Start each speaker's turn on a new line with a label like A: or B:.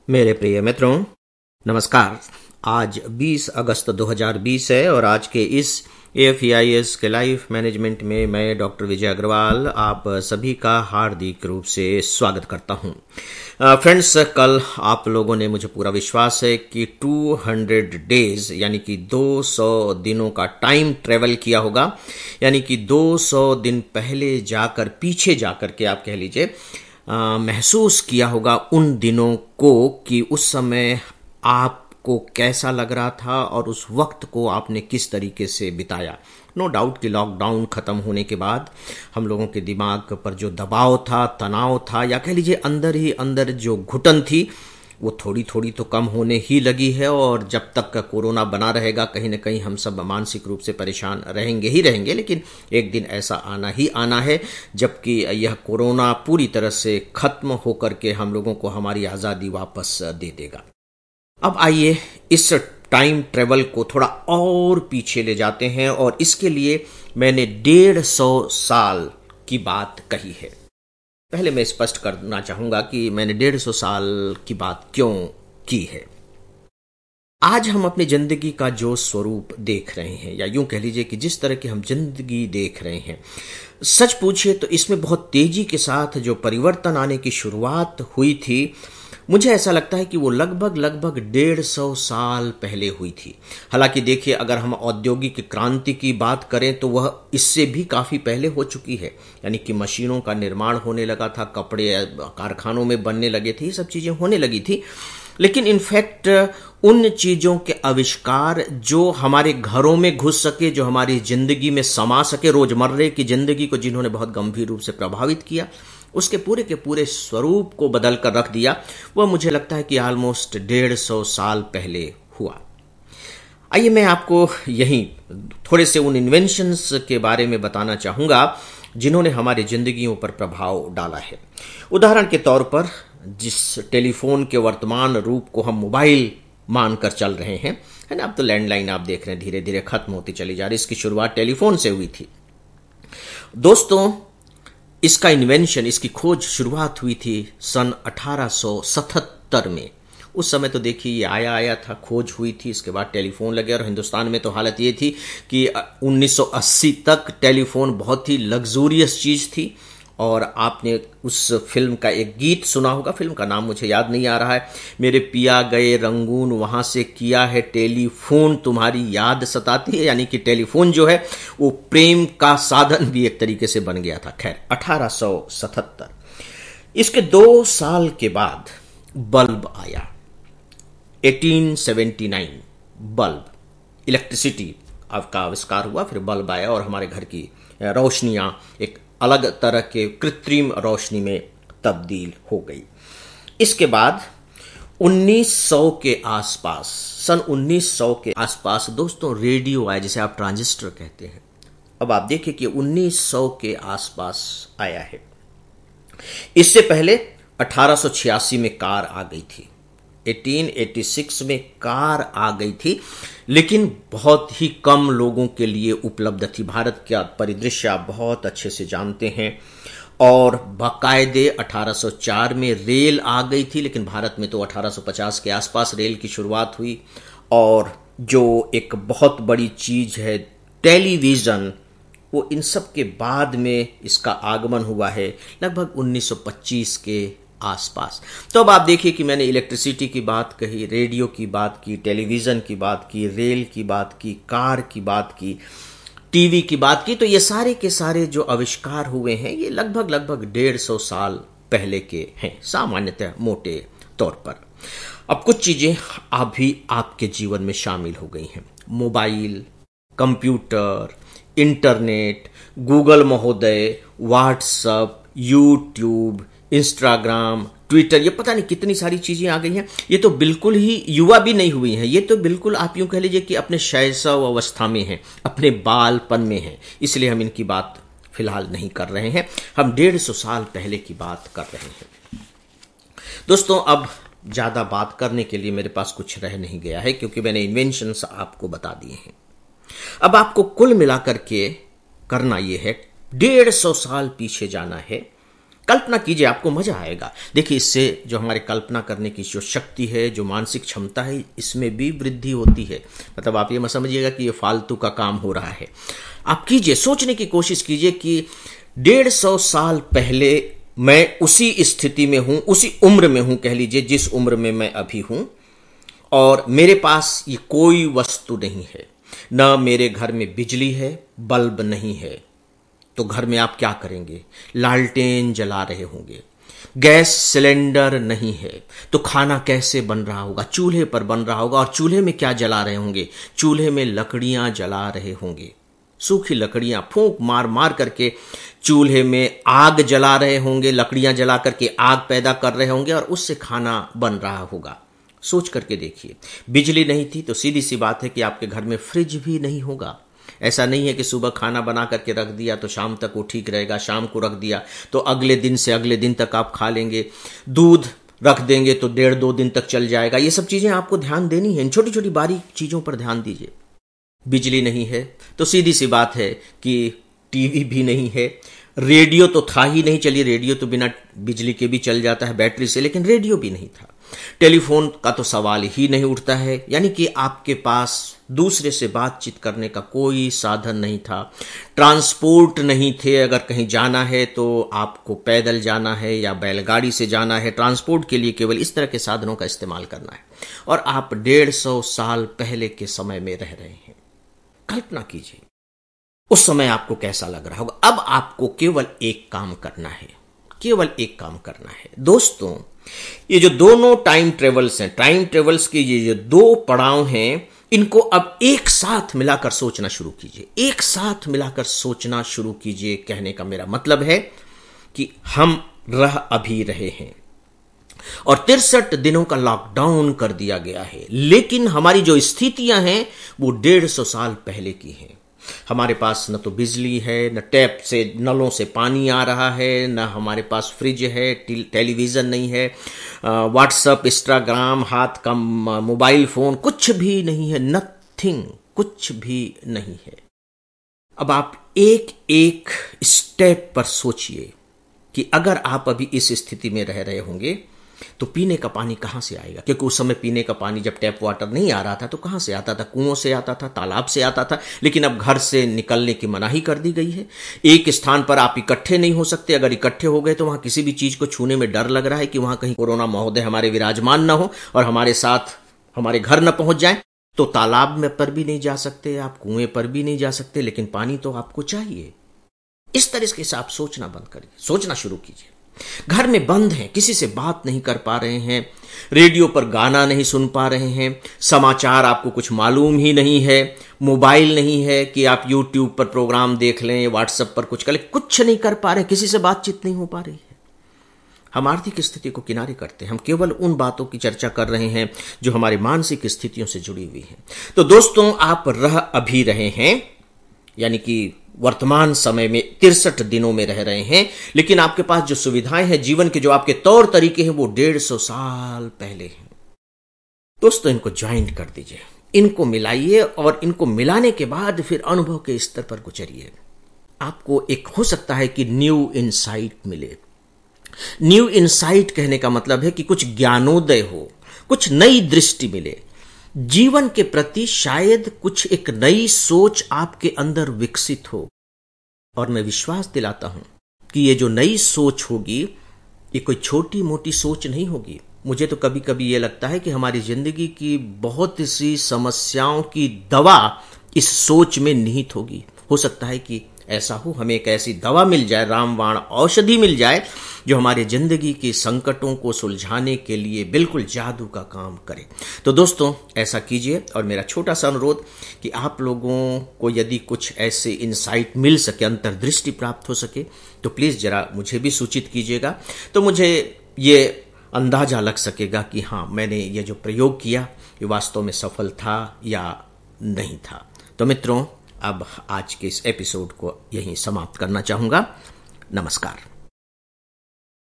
A: मेरे प्रिय मित्रों, नमस्कार। आज 20 अगस्त 2020 है और आज के इस AFEIS के लाइफ मैनेजमेंट में मैं डॉक्टर विजय अग्रवाल आप सभी का हार्दिक रूप से स्वागत करता हूं। फ्रेंड्स, कल आप लोगों ने, मुझे पूरा विश्वास है कि 200 डेज यानी कि 200 दिनों का टाइम ट्रेवल किया होगा, यानी कि 200 दिन पहले जाकर, पीछे जाकर के आप कह लीजिए, महसूस किया होगा उन दिनों को कि उस समय आपको कैसा लग रहा था और उस वक्त को आपने किस तरीके से बिताया। नो डाउट कि लॉकडाउन खत्म होने के बाद हम लोगों के दिमाग पर जो दबाव था, तनाव था, या कह लीजिए अंदर ही अंदर जो घुटन थी, वो थोड़ी थोड़ी तो कम होने ही लगी है। और जब तक का कोरोना बना रहेगा, कहीं ना कहीं हम सब मानसिक रूप से परेशान रहेंगे ही रहेंगे, लेकिन एक दिन ऐसा आना ही आना है जबकि यह कोरोना पूरी तरह से खत्म होकर के हम लोगों को हमारी आज़ादी वापस दे देगा। अब आइए इस टाइम ट्रेवल को थोड़ा और पीछे ले जाते हैं, और इसके लिए मैंने 150 साल की बात कही है। पहले मैं स्पष्ट करना चाहूंगा कि मैंने 150 साल की बात क्यों की है। आज हम अपनी जिंदगी का जो स्वरूप देख रहे हैं, या यूं कह लीजिए कि जिस तरह की हम जिंदगी देख रहे हैं, सच पूछिए तो इसमें बहुत तेजी के साथ जो परिवर्तन आने की शुरुआत हुई थी, मुझे ऐसा लगता है कि वो लगभग 150 साल पहले हुई थी। हालांकि देखिए, अगर हम औद्योगिक क्रांति की बात करें तो वह इससे भी काफी पहले हो चुकी है, यानी कि मशीनों का निर्माण होने लगा था, कपड़े कारखानों में बनने लगे थे, ये सब चीजें होने लगी थी। लेकिन इनफैक्ट उन चीजों के आविष्कार जो हमारे घरों में घुस सके, जो हमारी जिंदगी में समा सके, रोजमर्रा की जिंदगी को जिन्होंने बहुत गंभीर रूप से प्रभावित किया, उसके पूरे के पूरे स्वरूप को बदल कर रख दिया, वह मुझे लगता है कि ऑलमोस्ट 150 साल पहले हुआ। आइए मैं आपको यहीं थोड़े से उन इन्वेंशंस के बारे में बताना चाहूंगा जिन्होंने हमारी जिंदगियों पर प्रभाव डाला है। उदाहरण के तौर पर, जिस टेलीफोन के वर्तमान रूप को हम मोबाइल मानकर चल रहे हैं, है ना, अब तो लैंडलाइन आप देख रहे हैं धीरे धीरे खत्म होती चली जा रही। इसकी शुरुआत टेलीफोन से हुई थी। दोस्तों, इसका इन्वेंशन, इसकी खोज शुरुआत हुई थी सन 1877 में। उस समय तो देखिए ये आया था, खोज हुई थी, इसके बाद टेलीफोन लगे। और हिंदुस्तान में तो हालत ये थी कि 1980 तक टेलीफोन बहुत ही लग्जूरियस चीज थी। और आपने उस फिल्म का एक गीत सुना होगा, फिल्म का नाम मुझे याद नहीं आ रहा है, मेरे पिया गए रंगून वहां से किया है टेलीफोन तुम्हारी याद सताती है। यानी कि टेलीफोन जो है वो प्रेम का साधन भी एक तरीके से बन गया था। खैर, 1877। इसके 2 साल के बाद बल्ब आया, 1879। बल्ब, इलेक्ट्रिसिटी का आविष्कार हुआ, फिर बल्ब आया और हमारे घर की रोशनियां एक अलग तरह के कृत्रिम रोशनी में तब्दील हो गई। इसके बाद 1900 के आसपास, सन 1900 के आसपास दोस्तों, रेडियो आया, जिसे आप ट्रांजिस्टर कहते हैं। अब आप देखिए कि 1900 के आसपास आया है। इससे पहले 1886 में कार आ गई थी, 1886 में कार आ गई थी, लेकिन बहुत ही कम लोगों के लिए उपलब्ध थी। भारत का परिदृश्य आप बहुत अच्छे से जानते हैं। और बाकायदे 1804 में रेल आ गई थी, लेकिन भारत में तो 1850 के आसपास रेल की शुरुआत हुई। और जो एक बहुत बड़ी चीज है टेलीविजन, वो इन सब के बाद में इसका आगमन हुआ है लगभग 1925 के आसपास। तो अब आप देखिए कि मैंने इलेक्ट्रिसिटी की बात कही, रेडियो की बात की, टेलीविजन की बात की, रेल की बात की, कार की बात की, टीवी की बात की। तो ये सारे के सारे जो आविष्कार हुए हैं, ये लगभग 150 साल पहले के हैं, सामान्यतः मोटे तौर पर। अब कुछ चीजें अभी आपके जीवन में शामिल हो गई हैं। मोबाइल, कंप्यूटर, इंटरनेट, गूगल महोदय, व्हाट्सएप, यूट्यूब, इंस्टाग्राम, ट्विटर, ये पता नहीं कितनी सारी चीजें आ गई हैं। ये तो बिल्कुल ही युवा भी नहीं हुई हैं, ये तो बिल्कुल आप यूं कह लीजिए कि अपने शैशव अवस्था में हैं, अपने बालपन में हैं। इसलिए हम इनकी बात फिलहाल नहीं कर रहे हैं, हम 150 साल पहले की बात कर रहे हैं। दोस्तों, अब ज्यादा बात करने के लिए मेरे पास कुछ रह नहीं गया है, क्योंकि मैंने इन्वेंशंस आपको बता दिए हैं। अब आपको कुल मिलाकर के करना यह है, 150 साल पीछे जाना है, कल्पना कीजिए, आपको मजा आएगा। देखिए, इससे जो हमारे कल्पना करने की जो शक्ति है, जो मानसिक क्षमता है, इसमें भी वृद्धि होती है। मतलब आप ये मत समझिएगा कि ये फालतू का काम हो रहा है। आप कीजिए, सोचने की कोशिश कीजिए कि 150 साल पहले मैं उसी स्थिति में हूं, उसी उम्र में हूं, कह लीजिए जिस उम्र में मैं अभी हूं, और मेरे पास ये कोई वस्तु नहीं है, न मेरे घर में बिजली है, बल्ब नहीं है। तो घर में आप क्या करेंगे? लालटेन जला रहे होंगे। गैस सिलेंडर नहीं है तो खाना कैसे बन रहा होगा? चूल्हे पर बन रहा होगा। और चूल्हे में क्या जला रहे होंगे? चूल्हे में लकड़ियां जला रहे होंगे। सूखी लकड़ियां फूंक मार मार करके चूल्हे में आग जला रहे होंगे, लकड़ियां जला करके आग पैदा कर रहे होंगे और उससे खाना बन रहा होगा। सोच करके देखिए, बिजली नहीं थी तो सीधी सी बात है कि आपके घर में फ्रिज भी नहीं होगा। ऐसा नहीं है कि सुबह खाना बना करके रख दिया तो शाम तक वो ठीक रहेगा, शाम को रख दिया तो अगले दिन से अगले दिन तक आप खा लेंगे। दूध रख देंगे तो 1.5-2 दिन तक चल जाएगा। ये सब चीजें आपको ध्यान देनी है, इन छोटी छोटी बारीक चीजों पर ध्यान दीजिए। बिजली नहीं है तो सीधी सी बात है कि टीवी भी नहीं है, रेडियो तो था ही नहीं। चलिए, रेडियो तो बिना बिजली के भी चल जाता है बैटरी से, लेकिन रेडियो भी नहीं था। टेलीफोन का तो सवाल ही नहीं उठता है, यानी कि आपके पास दूसरे से बातचीत करने का कोई साधन नहीं था। ट्रांसपोर्ट नहीं थे, अगर कहीं जाना है तो आपको पैदल जाना है या बैलगाड़ी से जाना है। ट्रांसपोर्ट के लिए केवल इस तरह के साधनों का इस्तेमाल करना है, और आप 150 साल पहले के समय में रह रहे हैं। कल्पना कीजिए उस समय आपको कैसा लग रहा होगा। अब आपको केवल एक काम करना है, केवल एक काम करना है। दोस्तों, ये जो दोनों टाइम ट्रेवल्स हैं, टाइम ट्रेवल्स के ये जो 2 पड़ाव हैं, इनको अब एक साथ मिलाकर सोचना शुरू कीजिए। एक साथ मिलाकर सोचना शुरू कीजिए। कहने का मेरा मतलब है कि हम रह अभी रहे हैं और 63 दिनों का लॉकडाउन कर दिया गया है, लेकिन हमारी जो स्थितियां हैं वो 150 साल पहले की हैं। हमारे पास न तो बिजली है, न टैप से नलों से पानी आ रहा है, न हमारे पास फ्रिज है, टेलीविजन नहीं है, व्हाट्सएप, इंस्टाग्राम, हाथ का मोबाइल फोन, कुछ भी नहीं है। नथिंग, कुछ भी नहीं है। अब आप एक एक स्टेप पर सोचिए कि अगर आप अभी इस स्थिति में रह रहे होंगे तो पीने का पानी कहां से आएगा? क्योंकि उस समय पीने का पानी जब टैप वाटर नहीं आ रहा था तो कहां से आता था? कुओं से आता था, तालाब से आता था। लेकिन अब घर से निकलने की मनाही कर दी गई है। एक स्थान पर आप इकट्ठे नहीं हो सकते। अगर इकट्ठे हो गए तो वहां किसी भी चीज को छूने में डर लग रहा है कि वहां कहीं कोरोना महोदय हमारे विराजमान न हो और हमारे साथ हमारे घर न पहुंच जाए। तो तालाब में पर भी नहीं जा सकते, आप कुएं पर भी नहीं जा सकते, लेकिन पानी तो आपको चाहिए। इस तरह से आप सोचना बंद करिए, सोचना शुरू कीजिए। घर में बंद हैं, किसी से बात नहीं कर पा रहे हैं, रेडियो पर गाना नहीं सुन पा रहे हैं, समाचार आपको कुछ मालूम ही नहीं है, मोबाइल नहीं है कि आप यूट्यूब पर प्रोग्राम देख लें, व्हाट्सएप पर कुछ कर लें, कुछ नहीं कर पा रहे, किसी से बातचीत नहीं हो पा रही है। हम आर्थिक स्थिति को किनारे करते हैं, हम केवल उन बातों की चर्चा कर रहे हैं जो हमारी मानसिक स्थितियों से जुड़ी हुई हैं। तो दोस्तों, आप रह अभी रहे हैं, यानी कि वर्तमान समय में 63 दिनों में रह रहे हैं, लेकिन आपके पास जो सुविधाएं हैं, जीवन के जो आपके तौर तरीके हैं, वो 150 साल पहले हैं। दोस्तों, इनको ज्वाइन कर दीजिए, इनको मिलाइए और इनको मिलाने के बाद फिर अनुभव के स्तर पर गुजरिए। आपको एक हो सकता है कि न्यू इनसाइट मिले। न्यू इनसाइट कहने का मतलब है कि कुछ ज्ञानोदय हो, कुछ नई दृष्टि मिले, जीवन के प्रति शायद कुछ एक नई सोच आपके अंदर विकसित हो। और मैं विश्वास दिलाता हूं कि ये जो नई सोच होगी, ये कोई छोटी मोटी सोच नहीं होगी। मुझे तो कभी कभी ये लगता है कि हमारी जिंदगी की बहुत सी समस्याओं की दवा इस सोच में निहित होगी। हो सकता है कि ऐसा हो, हमें एक ऐसी दवा मिल जाए, रामबाण औषधि मिल जाए, जो हमारे जिंदगी के संकटों को सुलझाने के लिए बिल्कुल जादू का काम करे। तो दोस्तों, ऐसा कीजिए। और मेरा छोटा सा अनुरोध कि आप लोगों को यदि कुछ ऐसे इंसाइट मिल सके, अंतर्दृष्टि प्राप्त हो सके, तो प्लीज जरा मुझे भी सूचित कीजिएगा, तो मुझे ये अंदाजा लग सकेगा कि हाँ, मैंने ये जो प्रयोग किया ये वास्तव में सफल था या नहीं था। तो मित्रों, अब आज के इस एपिसोड को यहीं समाप्त करना चाहूंगा। नमस्कार।